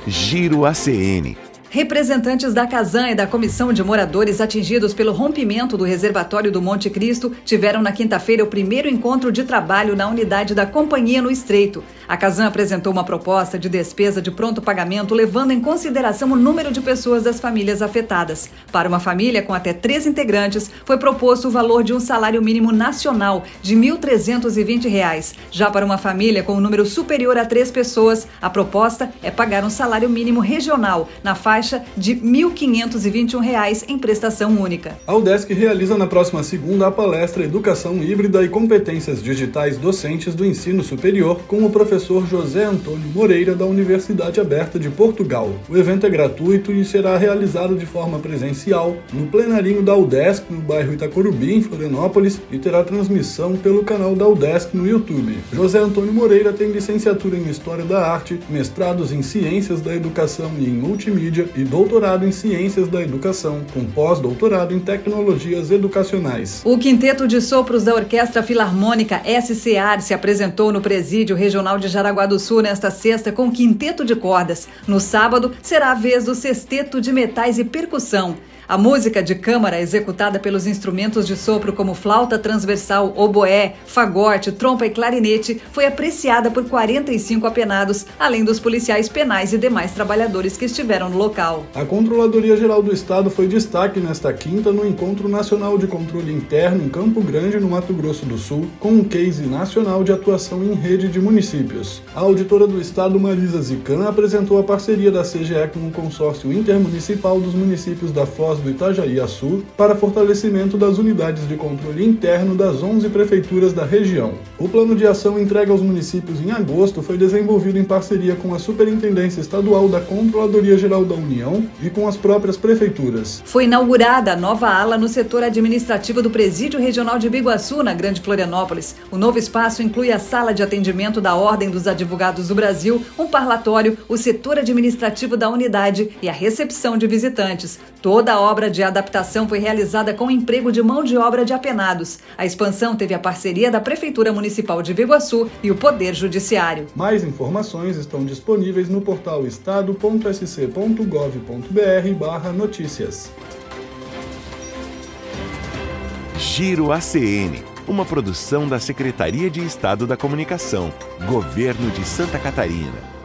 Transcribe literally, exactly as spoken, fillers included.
Giro A C N. Representantes da Casan e da Comissão de Moradores atingidos pelo rompimento do reservatório do Monte Cristo tiveram na quinta-feira o primeiro encontro de trabalho na unidade da companhia no Estreito. A Casan apresentou uma proposta de despesa de pronto pagamento levando em consideração o número de pessoas das famílias afetadas. Para uma família com até três integrantes, foi proposto o valor de um salário mínimo nacional de mil trezentos e vinte reais. Já para uma família com um número superior a três pessoas, a proposta é pagar um salário mínimo regional na faixa de mil quinhentos e vinte e um reais em prestação única. A UDESC realiza na próxima segunda a palestra Educação Híbrida e Competências Digitais Docentes do Ensino Superior com o professor José Antônio Moreira da Universidade Aberta de Portugal. O evento é gratuito e será realizado de forma presencial no plenarinho da UDESC no bairro Itacorubi, em Florianópolis, e terá transmissão pelo canal da UDESC no YouTube. José Antônio Moreira tem licenciatura em História da Arte, mestrados em Ciências da Educação e em Multimídia e doutorado em Ciências da Educação, com pós-doutorado em Tecnologias Educacionais. O Quinteto de Sopros da Orquestra Filarmônica S C A R se apresentou no Presídio Regional de Jaraguá do Sul nesta sexta com quinteto de cordas. No sábado, será a vez do sexteto de metais e percussão. A música de câmara, executada pelos instrumentos de sopro como flauta transversal, oboé, fagote, trompa e clarinete, foi apreciada por quarenta e cinco apenados, além dos policiais penais e demais trabalhadores que estiveram no local. A Controladoria Geral do Estado foi destaque nesta quinta no Encontro Nacional de Controle Interno em Campo Grande, no Mato Grosso do Sul, com um case nacional de atuação em rede de municípios. A auditora do Estado, Marisa Zican, apresentou a parceria da C G E com o Consórcio Intermunicipal dos Municípios da Foz do Itajaí-Açu para fortalecimento das unidades de controle interno das onze prefeituras da região. O plano de ação entregue aos municípios em agosto foi desenvolvido em parceria com a Superintendência Estadual da Controladoria Geral da União e com as próprias prefeituras. Foi inaugurada a nova ala no setor administrativo do Presídio Regional de Biguaçu, na Grande Florianópolis. O novo espaço inclui a sala de atendimento da Ordem dos Advogados do Brasil, um parlatório, o setor administrativo da unidade e a recepção de visitantes. Toda a obra de adaptação foi realizada com emprego de mão de obra de apenados. A expansão teve a parceria da Prefeitura Municipal de Biguaçu e o Poder Judiciário. Mais informações estão disponíveis no portal estado ponto s c ponto gov ponto b r barra notícias. Giro A C N, uma produção da Secretaria de Estado da Comunicação, Governo de Santa Catarina.